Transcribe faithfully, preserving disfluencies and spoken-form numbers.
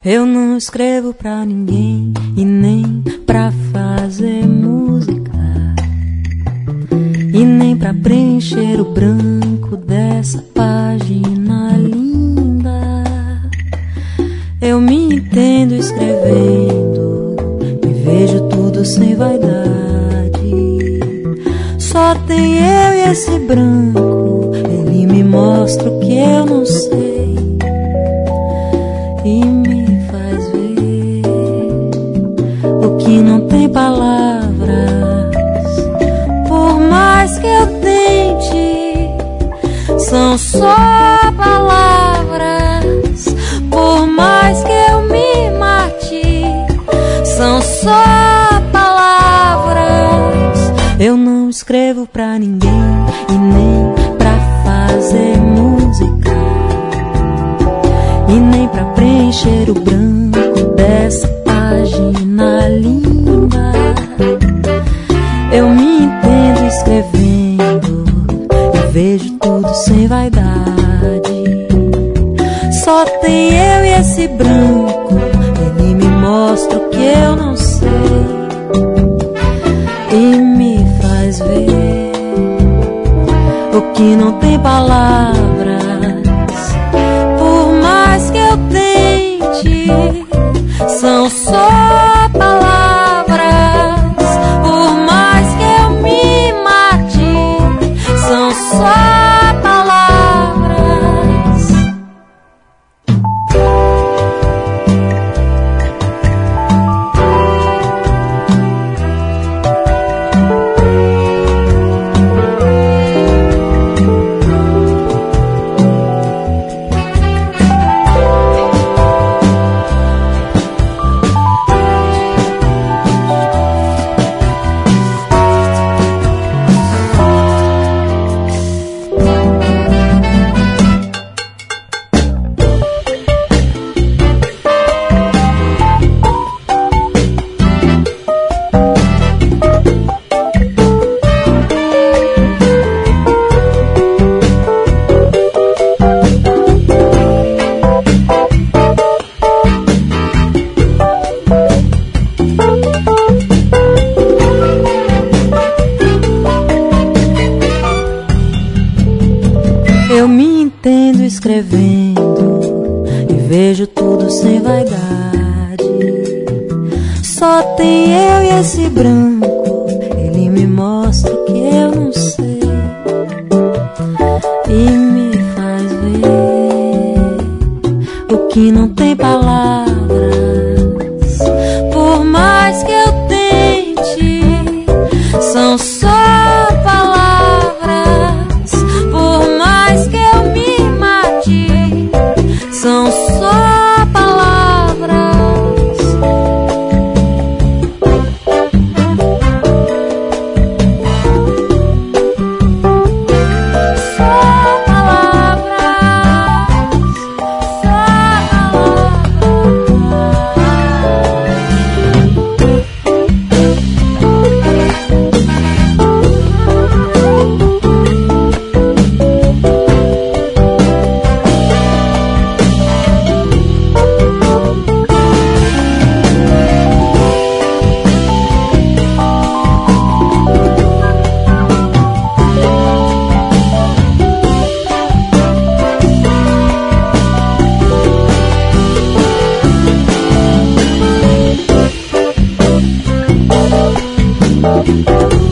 Eu não escrevo pra ninguém e nem pra fazer música, e nem pra preencher o branco dessa página linda. Eu me entendo escrevendo, me vejo tudo sem vaidade. Só tem eu e esse branco, ele me mostra o que eu não sei e me faz ver o que não tem palavras. Por mais que eu tente, são só palavras. Por mais que eu me mate, são só palavras. Eu não escrevo pra ninguém e nem pra fazer música, e nem pra preencher o branco dessa página linda. Eu me entendo escrevendo e vejo tudo sem vaidade. Só tem eu e esse branco, ele me mostra o que eu não sei e me faz ver o que não tem palavras. Por mais que eu tente, são só palavras. Por mais que eu me mate, são só palavras. Eu me entendo escrevendo e vejo tudo sem vaidade. Só tem eu e esse branco, ele me mostra o que eu não sei e me faz ver o que não tem palavras. Por mais que eu tente, são só são só palavras. Só palavras, só palavras.